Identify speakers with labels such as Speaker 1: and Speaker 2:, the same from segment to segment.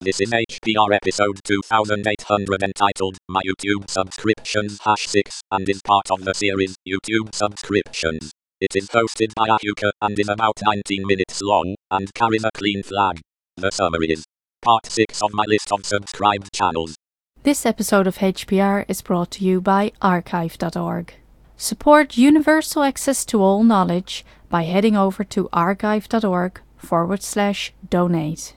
Speaker 1: This is HPR episode 2800 entitled My YouTube Subscriptions #6 and is part of the series YouTube Subscriptions. It is hosted by Ahuka and is about 19 minutes long and carries a clean flag. The summary is part 6 of my list of subscribed channels.
Speaker 2: This episode of HPR is brought to you by archive.org. Support universal access to all knowledge by heading over to archive.org/donate.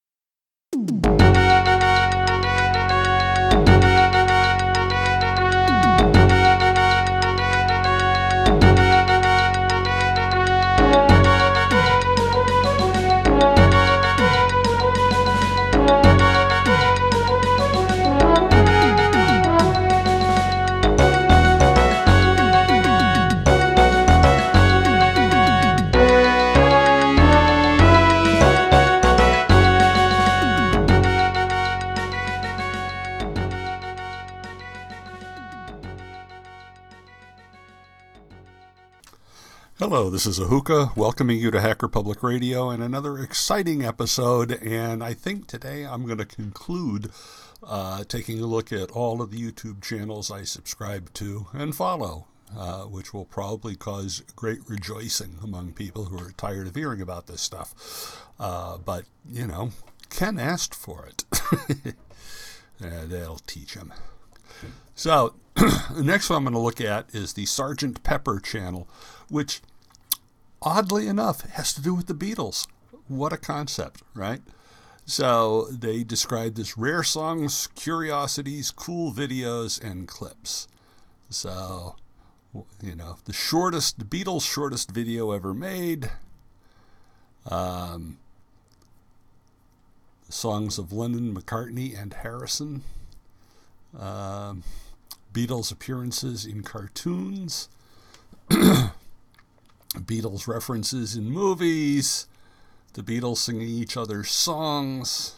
Speaker 3: Hello, this is Ahuka, welcoming you to Hacker Public Radio and another exciting episode. And I think today I'm going to conclude taking a look at all of the YouTube channels I subscribe to and follow, which will probably cause great rejoicing among people who are tired of hearing about this stuff. But, you know, Ken asked for it. That'll teach him. So, the next one I'm going to look at is the Sgt. Pepper channel, which, oddly enough, has to do with the Beatles. What a concept, right? So they describe this rare songs, curiosities, cool videos, and clips. So, you know, the Beatles' shortest video ever made. Songs of Lennon, McCartney, and Harrison. Beatles appearances in cartoons. Beatles references in movies. The Beatles singing each other's songs.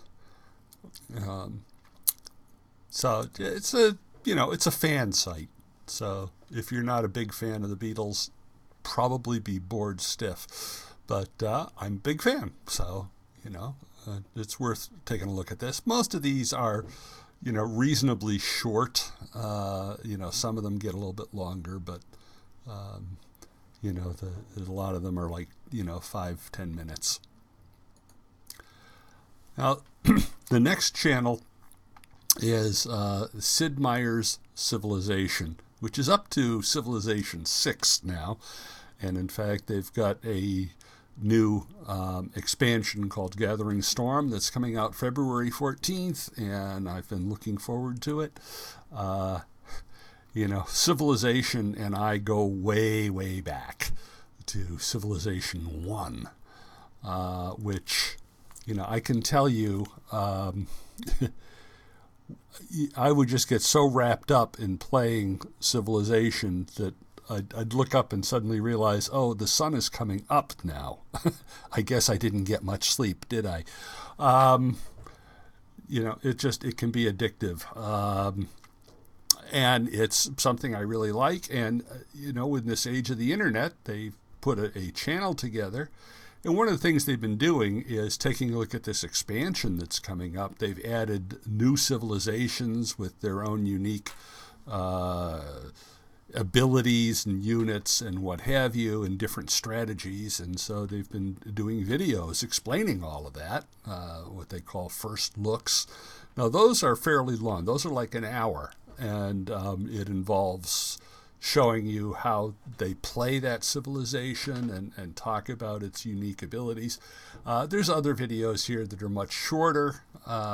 Speaker 3: So it's a fan site. So if you're not a big fan of the Beatles, probably be bored stiff. But I'm a big fan, so it's worth taking a look at this. Most of these are reasonably short. Some of them get a little bit longer, but a lot of them are like 5-10 minutes. Now, the next channel is Sid Meier's Civilization, which is up to Civilization 6 now, and in fact they've got a new expansion called Gathering Storm that's coming out February 14th, and I've been looking forward to it. Civilization and I go way, way back to Civilization 1, which, I can tell you, I would just get so wrapped up in playing Civilization that I'd look up and suddenly realize, oh, the sun is coming up now. I guess I didn't get much sleep, did I? It can be addictive. And it's something I really like. And, in this age of the internet, they've put a channel together. And one of the things they've been doing is taking a look at this expansion that's coming up. They've added new civilizations with their own unique abilities and units and what have you, and different strategies. And so they've been doing videos explaining all of that, what they call first looks. Now, those are fairly long. Those are like an hour. And it involves showing you how they play that civilization and talk about its unique abilities. There's other videos here that are much shorter.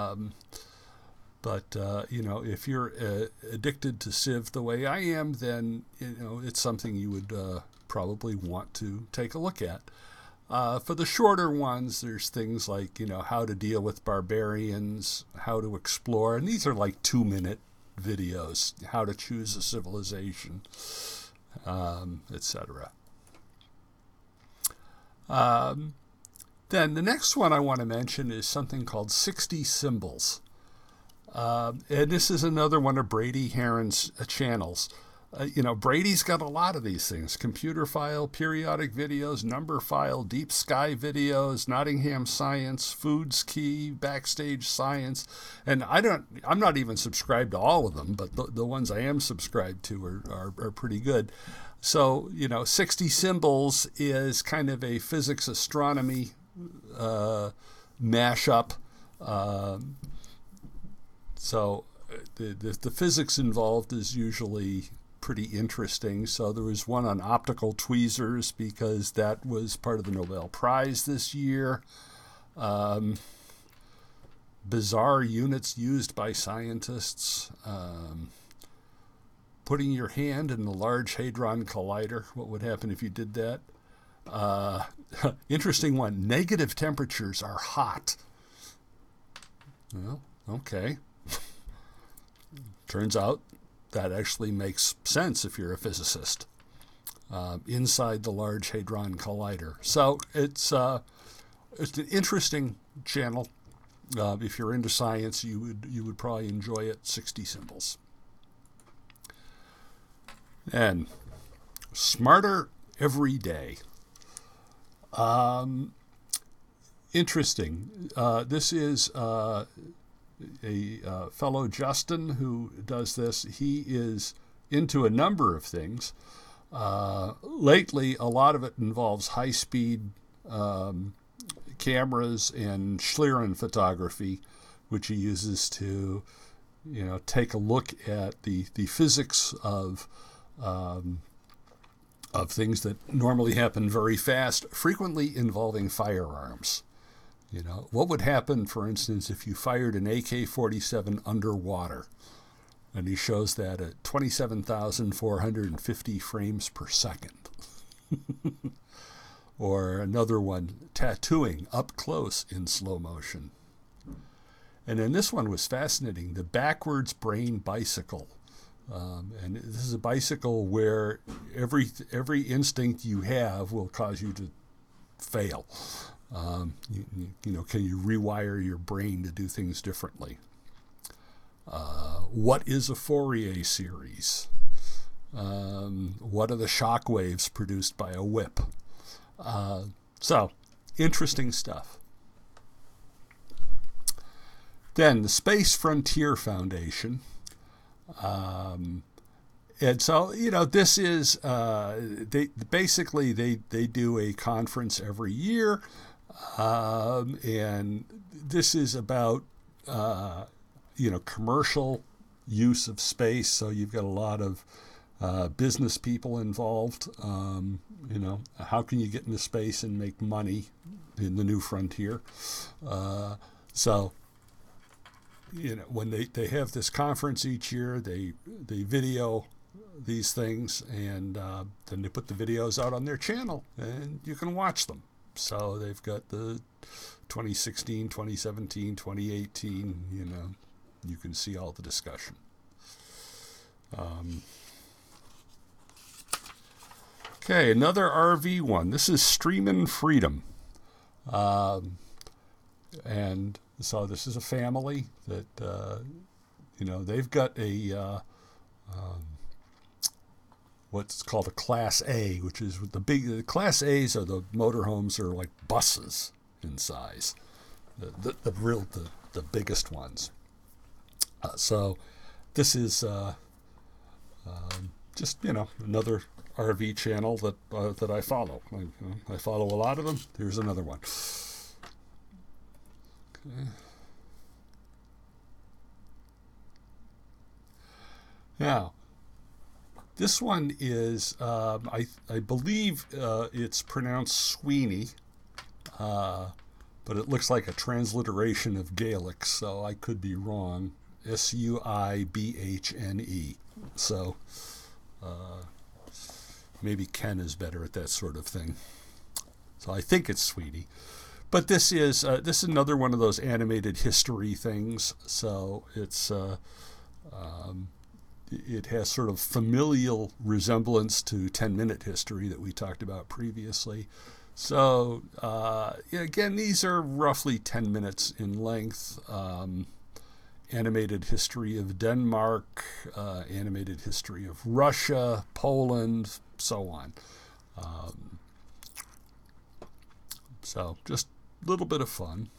Speaker 3: But if you're addicted to Civ the way I am, then, it's something you would probably want to take a look at. For the shorter ones, there's things like, how to deal with barbarians, how to explore, and these are like 2-minute videos, how to choose a civilization, etc. Then the next one I want to mention is something called 60 Symbols. And this is another one of Brady Haran's channels. Brady's got a lot of these things: computer file, periodic videos, number file, deep sky videos, Nottingham Science, Foods Key, backstage science. And I'm not even subscribed to all of them, but the ones I am subscribed to are pretty good. So, 60 Symbols is kind of a physics astronomy mashup. So the physics involved is usually pretty interesting. So there was one on optical tweezers because that was part of the Nobel Prize this year. Bizarre units used by scientists. Putting your hand in the Large Hadron Collider. What would happen if you did that? Interesting one. Negative temperatures are hot. Well, okay. Turns out that actually makes sense if you're a physicist. Inside the Large Hadron Collider. So it's an interesting channel. If you're into science, you would probably enjoy it. 60 Symbols. And Smarter Every Day. Interesting. This is a fellow Justin who does this. He is into a number of things. Lately, a lot of it involves high-speed cameras and Schlieren photography, which he uses to, take a look at the physics of things that normally happen very fast, frequently involving firearms. What would happen, for instance, if you fired an AK-47 underwater? And he shows that at 27,450 frames per second. Or another one, tattooing up close in slow motion. And then this one was fascinating, the backwards brain bicycle. And this is a bicycle where every instinct you have will cause you to fail. Can you rewire your brain to do things differently? What is a Fourier series? What are the shock waves produced by a whip? So, interesting stuff. Then the Space Frontier Foundation. And so, this is, they do a conference every year. And this is about, commercial use of space. So you've got a lot of business people involved. How can you get into space and make money in the new frontier? When they have this conference each year, they video these things, and then they put the videos out on their channel, and you can watch them. So they've got the 2016, 2017, 2018, you can see all the discussion. Okay, another RV one. This is Streamin' Freedom. And so this is a family that, they've got a, what's called a Class A, which is the Class A's are the motorhomes are like buses in size, the biggest ones. So this is just, another RV channel that I follow. I follow a lot of them. Here's another one. Okay. Now, this one is, I believe it's pronounced Sweeney, but it looks like a transliteration of Gaelic, so I could be wrong. Suibhne. So, maybe Ken is better at that sort of thing. So I think it's Sweeney. But this is another one of those animated history things. So it's it has sort of familial resemblance to 10-Minute History that we talked about previously. So again, these are roughly 10 minutes in length, animated history of Denmark, animated history of Russia, Poland, so on. So just a little bit of fun.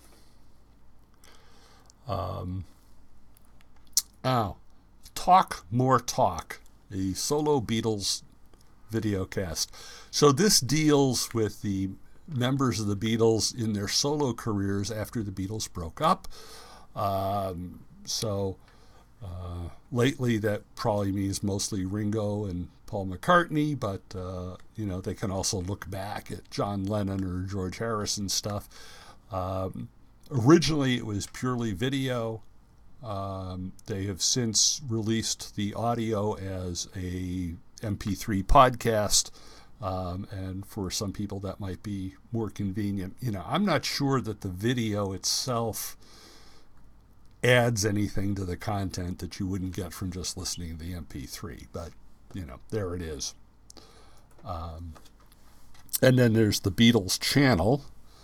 Speaker 3: Now, Talk More Talk, a solo Beatles videocast. So this deals with the members of the Beatles in their solo careers after the Beatles broke up. Lately that probably means mostly Ringo and Paul McCartney, but they can also look back at John Lennon or George Harrison stuff. Originally it was purely video. They have since released the audio as a MP3 podcast, and for some people that might be more convenient. I'm not sure that the video itself adds anything to the content that you wouldn't get from just listening to the MP3, but there it is. And then there's the Beatles channel,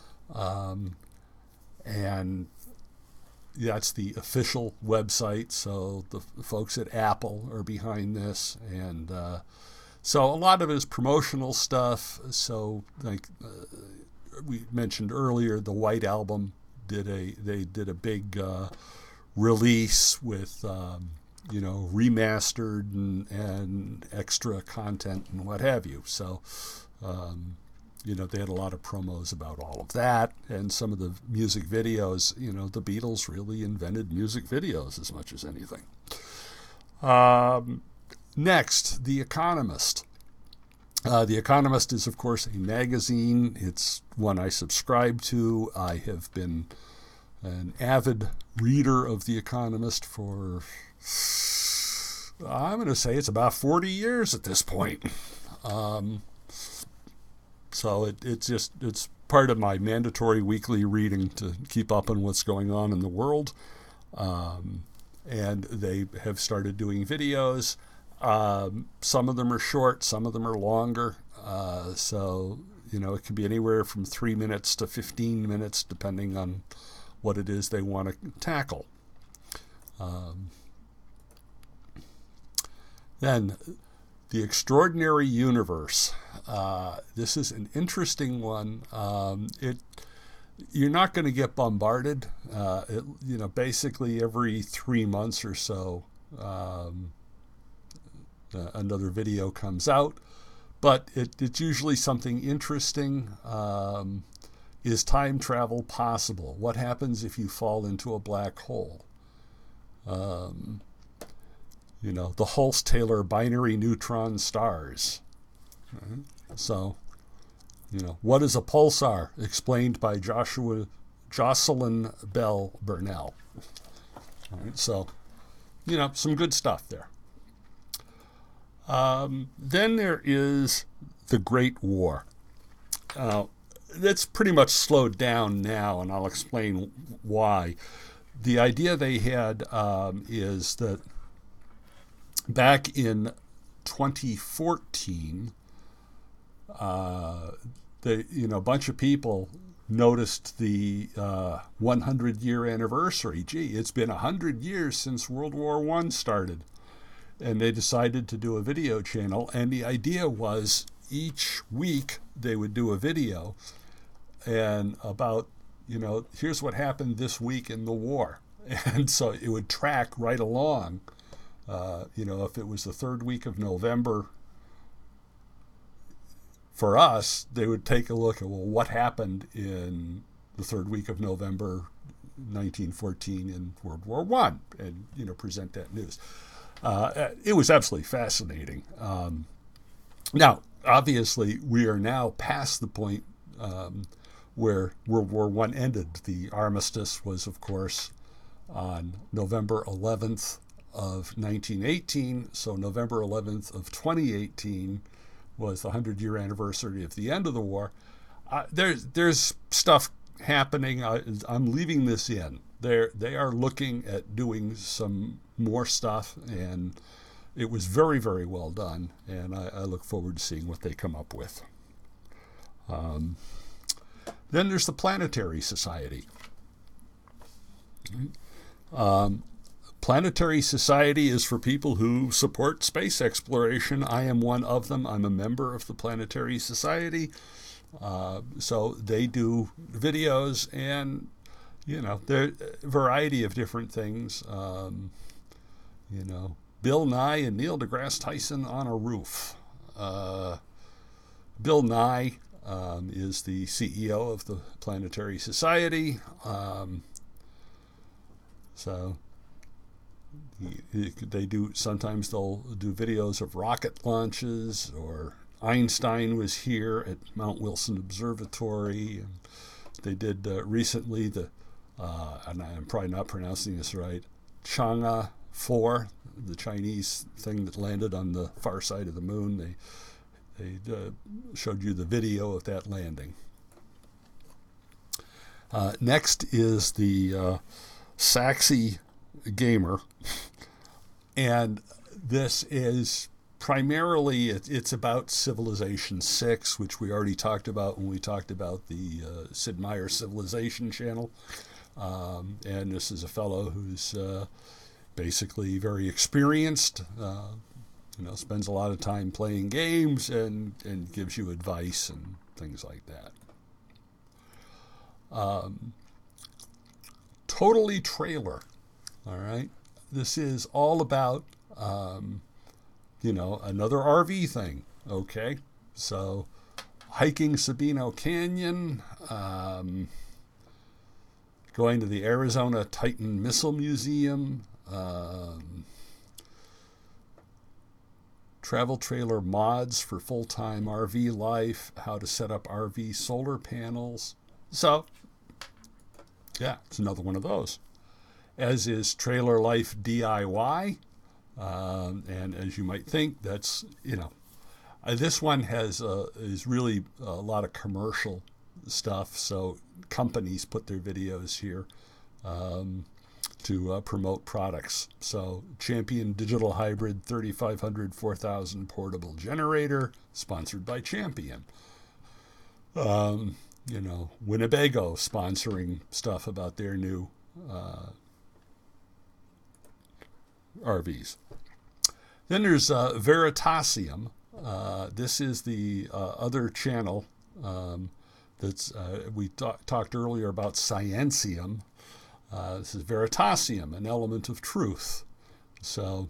Speaker 3: and that's the official website, so the folks at Apple are behind this, and so a lot of it is promotional stuff. So like we mentioned earlier, the White Album did a big release with remastered and extra content and what have you. So they had a lot of promos about all of that, and some of the music videos. The Beatles really invented music videos as much as anything. Next, The Economist. The Economist is, of course, a magazine. It's one I subscribe to. I have been an avid reader of The Economist for, I'm going to say it's about 40 years at this point. So it's part of my mandatory weekly reading to keep up on what's going on in the world. And they have started doing videos. Some of them are short, some of them are longer. So it can be anywhere from 3 minutes to 15 minutes, depending on what it is they want to tackle. Then, The Extraordinary Universe. This is an interesting one. You're not going to get bombarded. Basically every 3 months or so, another video comes out, but it's usually something interesting. Is time travel possible? What happens if you fall into a black hole? The Hulse-Taylor binary neutron stars. So, what is a pulsar? Explained by Jocelyn Bell Burnell. All right, so, some good stuff there. Then there is The Great War. That's pretty much slowed down now, and I'll explain why. The idea they had is that back in 2014, a bunch of people noticed the 100-year anniversary. Gee, it's been 100 years since World War I started. And they decided to do a video channel. And the idea was each week they would do a video and about, here's what happened this week in the war. And so it would track right along. If it was the third week of November, for us, they would take a look at, what happened in the third week of November 1914 in World War I, and, present that news. It was absolutely fascinating. Now, obviously, we are now past the point where World War I ended. The armistice was, of course, on November 11th of 1918. So November 11th of 2018 was the 100-year anniversary of the end of the war. There's stuff happening. I'm leaving this in. They are looking at doing some more stuff, and it was very, very well done, and I look forward to seeing what they come up with. Then there's the Planetary Society. Planetary Society is for people who support space exploration. I am one of them. I'm a member of the Planetary Society. So they do videos and, there are a variety of different things. Bill Nye and Neil deGrasse Tyson on a roof. Bill Nye is the CEO of the Planetary Society. Sometimes they'll do videos of rocket launches, or Einstein was here at Mount Wilson Observatory. And they did recently and I'm probably not pronouncing this right, Chang'e 4, the Chinese thing that landed on the far side of the moon. They showed you the video of that landing. Next is the Saxy Gamer, and this is primarily it's about Civilization 6, which we already talked about when we talked about the Sid Meier Civilization channel. And this is a fellow who's basically very experienced, spends a lot of time playing games and gives you advice and things like that. Totally Trailer. All right. This is all about, another RV thing. Okay. So hiking Sabino Canyon, going to the Arizona Titan Missile Museum, travel trailer mods for full-time RV life, how to set up RV solar panels. So, yeah, it's another one of those. As is Trailer Life DIY. And as you might think, that's, this one is really a lot of commercial stuff. So companies put their videos here to promote products. So Champion Digital Hybrid 3500 4000 portable generator, sponsored by Champion. Winnebago sponsoring stuff about their new RVs. Then there's Veritasium. This is the other channel that's we talked earlier about Scientium. This is Veritasium, an element of truth. So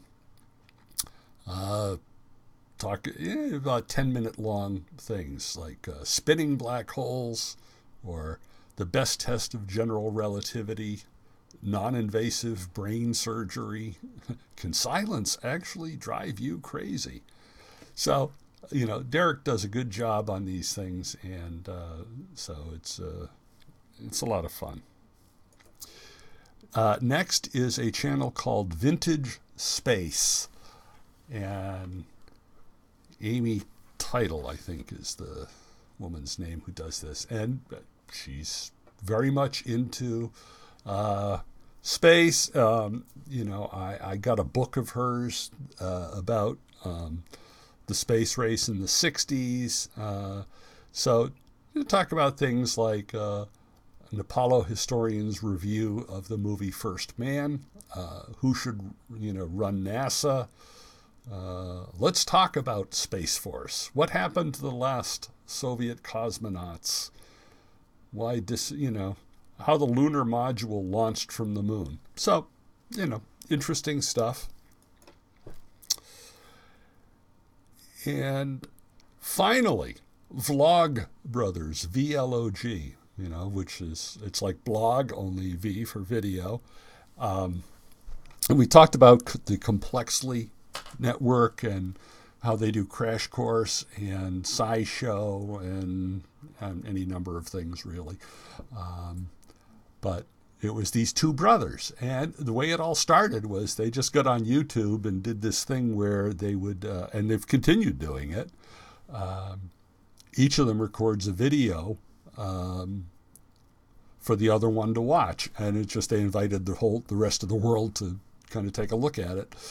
Speaker 3: talk about 10-minute long things like spinning black holes, or the best test of general relativity, non-invasive brain surgery. Can silence actually drive you crazy? So, Derek does a good job on these things, and so it's a lot of fun. Next is a channel called Vintage Space, and Amy Title, I think, is the woman's name who does this, and she's very much into space. I got a book of hers about the space race in the 60s. So you talk about things like an Apollo historian's review of the movie First Man, who should run NASA. Let's talk about Space Force. What happened to the last Soviet cosmonauts? Why how the lunar module launched from the moon. So, interesting stuff. And finally, Vlog Brothers, VLOG, which is, it's like blog, only V for video. And we talked about the Complexly network and how they do Crash Course and SciShow and any number of things, really. But it was these two brothers. And the way it all started was they just got on YouTube and did this thing where they would, and they've continued doing it. Each of them records a video for the other one to watch. And it's just, they invited the rest of the world to kind of take a look at it.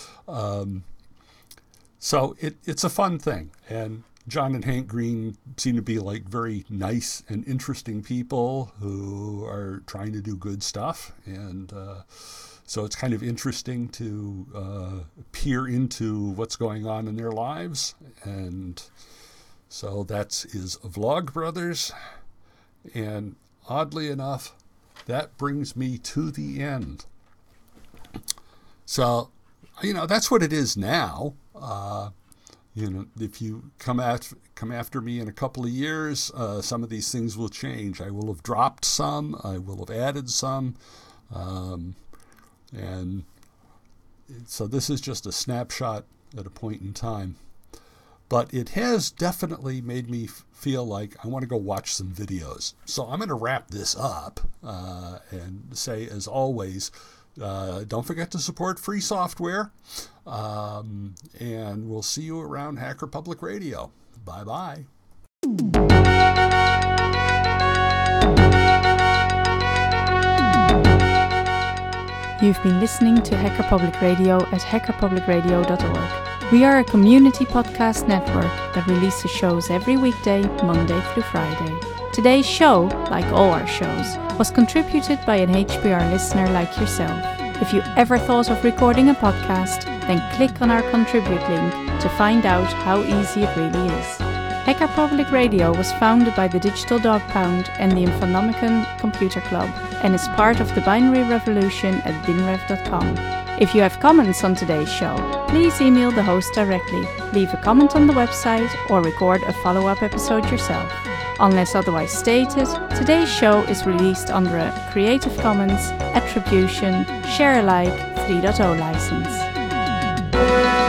Speaker 3: So it's a fun thing. And John and Hank Green seem to be like very nice and interesting people who are trying to do good stuff. And So it's kind of interesting to peer into what's going on in their lives. And so that is Vlogbrothers. And oddly enough, that brings me to the end. So, that's what it is now. If you come after me in a couple of years, some of these things will change. I will have dropped some. I will have added some. And so this is just a snapshot at a point in time. But it has definitely made me feel like I want to go watch some videos. So I'm going to wrap this up and say, as always, don't forget to support free software. And we'll see you around Hacker Public Radio. Bye-bye.
Speaker 2: You've been listening to Hacker Public Radio at hackerpublicradio.org. We are a community podcast network that releases shows every weekday, Monday through Friday. Today's show, like all our shows, was contributed by an HPR listener like yourself. If you ever thought of recording a podcast, then click on our contribute link to find out how easy it really is. Hacker Public Radio was founded by the Digital Dog Pound and the Infonomicon Computer Club and is part of the binary revolution at binrev.com. If you have comments on today's show, please email the host directly, leave a comment on the website, or record a follow-up episode yourself. Unless otherwise stated, today's show is released under a Creative Commons Attribution Share Alike 3.0 license.